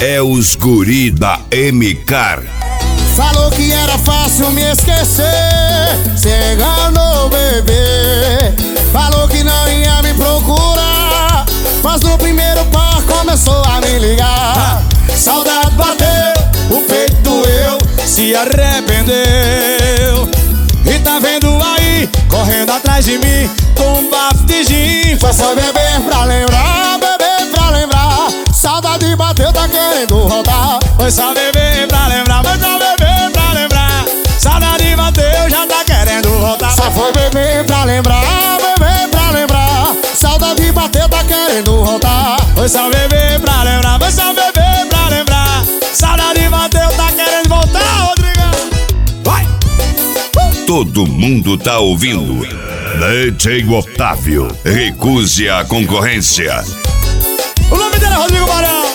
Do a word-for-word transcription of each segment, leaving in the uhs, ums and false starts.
é os guri da M-Car. Falou que era fácil me esquecer, se enganou, bebê. Falou que não ia me procurar, mas no primeiro par começou a me ligar. Saudade bateu, o peito doeu, se arrependeu. E tá vendo aí, correndo atrás de mim, com um bafo de gin. Foi só beber pra lembrar, beber pra lembrar. Saudade bateu, tá querendo voltar. Foi só beber pra lembrar, foi só beber pra lembrar. Saudade bateu, já tá querendo voltar. Só foi beber pra lembrar, beber pra lembrar. Saudade bateu, tá querendo voltar. Foi só beber pra lembrar, foi só beber pra lembrar. Saudade bateu, tá querendo voltar, Rodrigão. Vai! Todo mundo tá ouvindo. D J Otávio, recuse a concorrência. O nome dele é Rodrigo Barão.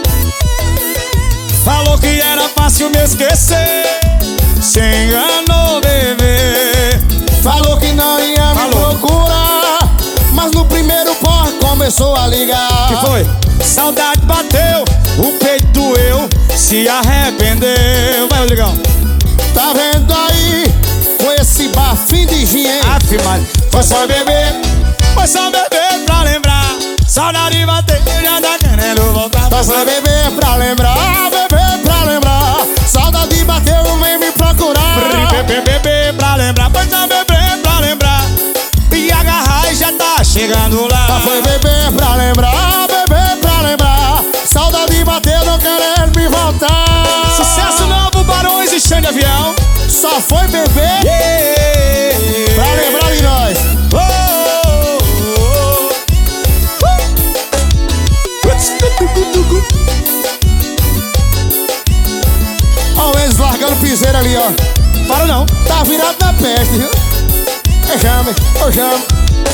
Falou que era fácil me esquecer, se enganou, bebê. Falou que não ia me Falou. procurar, mas no primeiro pó começou a ligar. Que foi? Saudade bateu, o peito doeu, se arrependeu. Vai, Rodrigão. Tá vendo aí, com esse bafinho de gin, hein? Afirmado. Foi só beber, foi só beber pra lembrar. Saudade bateu, já tá querendo voltar. Foi só beber pra lembrar, beber pra lembrar. Saudade bateu, vem me procurar. Beber, beber pra lembrar, foi só beber pra lembrar. E agarrar e já tá chegando lá. Só foi beber pra lembrar, beber pra lembrar. Saudade bateu, não querendo me voltar. Sucesso novo, Barões e Xande Avião. Só foi beber, yeah, pra lembrar de nós. Oh, oh, oh. Ó, eles largando piseira ali, ó. Para não, tá virado na peste, viu? Eu chamo, eu chamo.